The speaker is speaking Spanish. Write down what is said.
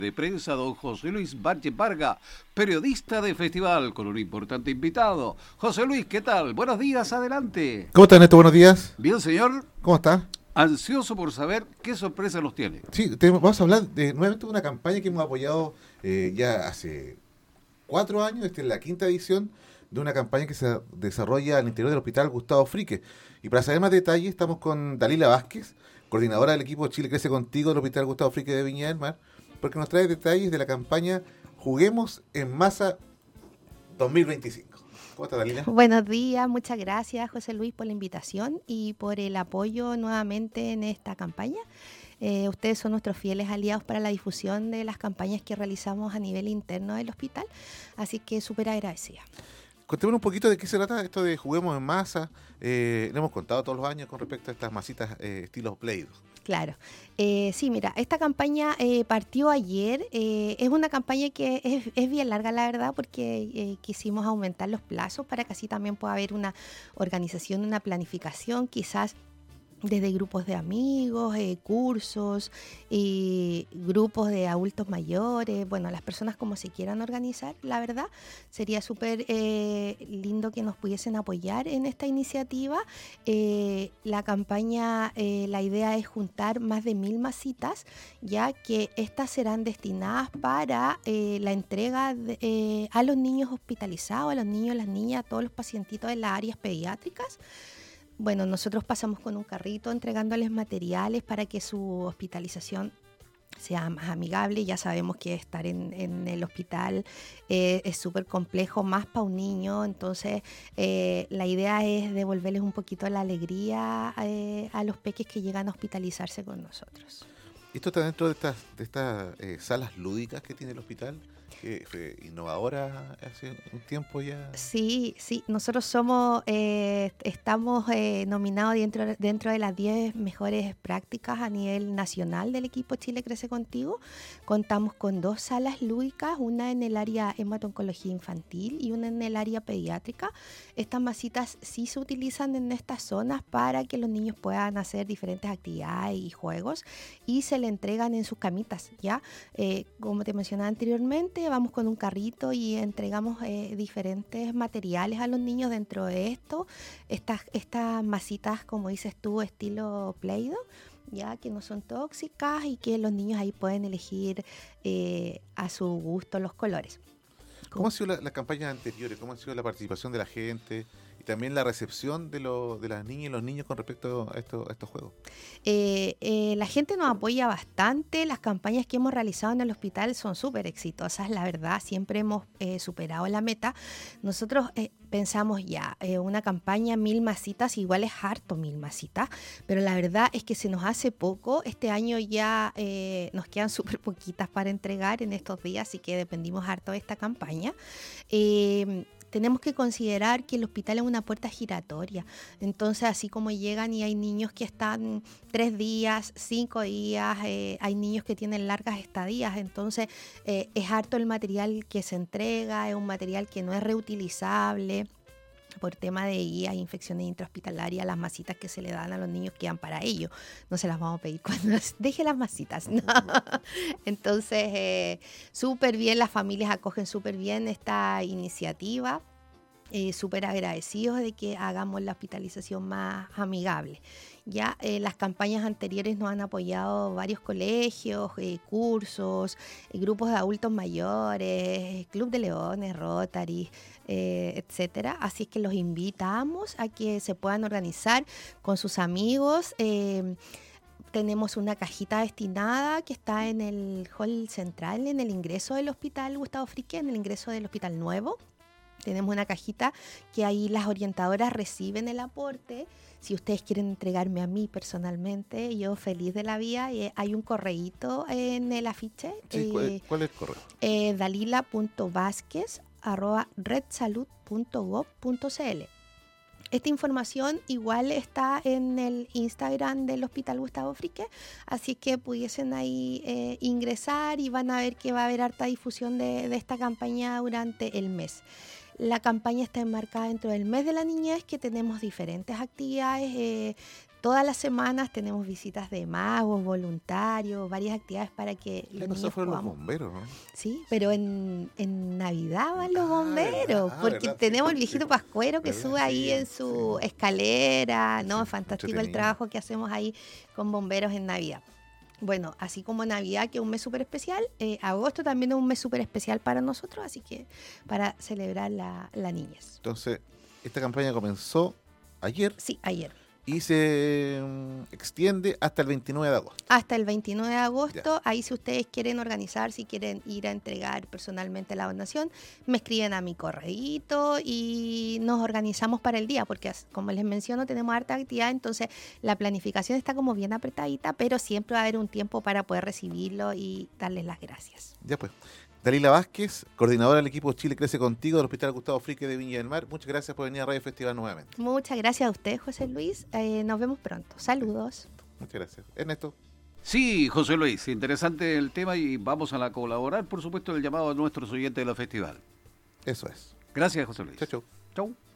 De prensa, don José Luis Barche Varga, periodista de festival, con un importante invitado. José Luis, ¿qué tal? Buenos días, adelante. ¿Cómo está, Néstor? Buenos días. Bien, señor. ¿Cómo está? Ansioso por saber qué sorpresa nos tiene. Sí, vamos a hablar nuevamente de una campaña que hemos apoyado ya hace 4 años. Esta es la 5ª edición de una campaña que se desarrolla al interior del Hospital Gustavo Fricke. Y para saber más detalles estamos con Dalila Vázquez, coordinadora del equipo Chile Crece Contigo del Hospital Gustavo Fricke de Viña del Mar, porque nos trae detalles de la campaña Juguemos en Masa 2025. ¿Cómo está, Dalila? Buenos días, muchas gracias, José Luis, por la invitación y por el apoyo nuevamente en esta campaña. Ustedes son nuestros fieles aliados para la difusión de las campañas que realizamos a nivel interno del hospital, así que súper agradecida. Contémonos un poquito de qué se trata esto de Juguemos en Masa. Le hemos contado todos los años con respecto a estas masitas estilo Play-Doh. Claro. Sí, mira, esta campaña partió ayer. Es una campaña que es bien larga, la verdad, porque quisimos aumentar los plazos para que así también pueda haber una organización, una planificación, quizás desde grupos de amigos, cursos, grupos de adultos mayores, bueno, las personas como se quieran organizar, la verdad, sería súper lindo que nos pudiesen apoyar en esta iniciativa. La campaña, la idea es juntar más de 1000 masitas, ya que estas serán destinadas para la entrega a los niños hospitalizados, a los niños, las niñas, a todos los pacientitos de las áreas pediátricas. Bueno, nosotros pasamos con un carrito entregándoles materiales para que su hospitalización sea más amigable. Ya sabemos que estar en el hospital es súper complejo, más para un niño. Entonces, la idea es devolverles un poquito la alegría a los peques que llegan a hospitalizarse con nosotros. ¿Esto está dentro de estas salas lúdicas que tiene el hospital? Que fue innovadora hace un tiempo ya. Sí, nosotros estamos nominados dentro de las 10 mejores prácticas a nivel nacional del equipo Chile Crece Contigo. Contamos con 2 salas lúdicas, una en el área hemato-oncología infantil y una en el área pediátrica. Estas masitas sí se utilizan en estas zonas para que los niños puedan hacer diferentes actividades y juegos y se le entregan en sus camitas, ¿ya? Como te mencionaba anteriormente, vamos con un carrito y entregamos diferentes materiales a los niños dentro de esto. Estas masitas, como dices tú, estilo Play-Doh, ya que no son tóxicas y que los niños ahí pueden elegir a su gusto los colores. ¿Cómo han sido las campañas anteriores? ¿Cómo ha sido la participación de la gente? Y también la recepción de las niñas y los niños con respecto a estos juegos. La gente nos apoya bastante. Las campañas que hemos realizado en el hospital son súper exitosas, la verdad. Siempre hemos superado la meta. Nosotros pensamos una campaña 1000 masitas, igual es harto 1000 masitas, pero la verdad es que se nos hace poco. Este año ya nos quedan súper poquitas para entregar en estos días, así que dependimos harto de esta campaña. Tenemos que considerar que el hospital es una puerta giratoria. Entonces, así como llegan y hay niños que están 3 días, 5 días, hay niños que tienen largas estadías. Entonces, es harto el material que se entrega, es un material que no es reutilizable. Por tema de guías, infecciones intrahospitalarias, las masitas que se le dan a los niños quedan para ellos. No se las vamos a pedir cuando deje las masitas. No. Entonces, súper bien, las familias acogen súper bien esta iniciativa. Súper agradecidos de que hagamos la hospitalización más amigable. Ya las campañas anteriores nos han apoyado varios colegios, cursos, grupos de adultos mayores, Club de Leones, Rotary, etcétera. Así es que los invitamos a que se puedan organizar con sus amigos. Tenemos una cajita destinada que está en el hall central, en el ingreso del Hospital Gustavo Fricke, en el ingreso del Hospital Nuevo. Tenemos una cajita que ahí las orientadoras reciben el aporte. Si ustedes quieren entregarme a mí personalmente, yo feliz de la vida. Hay un correíto en el afiche. Sí, ¿cuál es el correo? dalila.vasquez@redsalud.gov.cl. Esta información igual está en el Instagram del Hospital Gustavo Fricke, así que pudiesen ahí ingresar y van a ver que va a haber harta difusión de esta campaña durante el mes. La campaña está enmarcada dentro del mes de la niñez, que tenemos diferentes actividades todas las semanas tenemos visitas de magos, voluntarios, varias actividades para que los niños fueron podamos... los bomberos, ¿no? Sí, pero en Navidad van los bomberos, porque verdad, tenemos sí, el viejito sí, pascuero que verdad, sube ahí sí, en su sí. escalera, ¿no? Sí, Fantástico el entretenido. trabajo que hacemos ahí con bomberos en Navidad. Bueno, así como Navidad, que es un mes súper especial, agosto también es un mes súper especial para nosotros, así que para celebrar la niñez. Entonces, esta campaña comenzó ayer Sí, ayer. y se extiende hasta el 29 de agosto. Hasta el 29 de agosto, Ya. ahí si ustedes quieren organizar, si quieren ir a entregar personalmente la donación, me escriben a mi correíto y nos organizamos para el día, porque como les menciono, tenemos harta actividad, entonces la planificación está como bien apretadita, pero siempre va a haber un tiempo para poder recibirlo y darles las gracias. Ya pues. Dalila Vázquez, coordinadora del equipo Chile Crece Contigo del Hospital Gustavo Fricke de Viña del Mar. Muchas gracias por venir a Radio Festival nuevamente. Muchas gracias a ustedes, José Luis. Nos vemos pronto. Saludos. Muchas gracias. Ernesto. Sí, José Luis, interesante el tema y vamos a colaborar, por supuesto, el llamado a nuestros oyentes de la festival. Eso es. Gracias, José Luis. Chau, chau. Chau.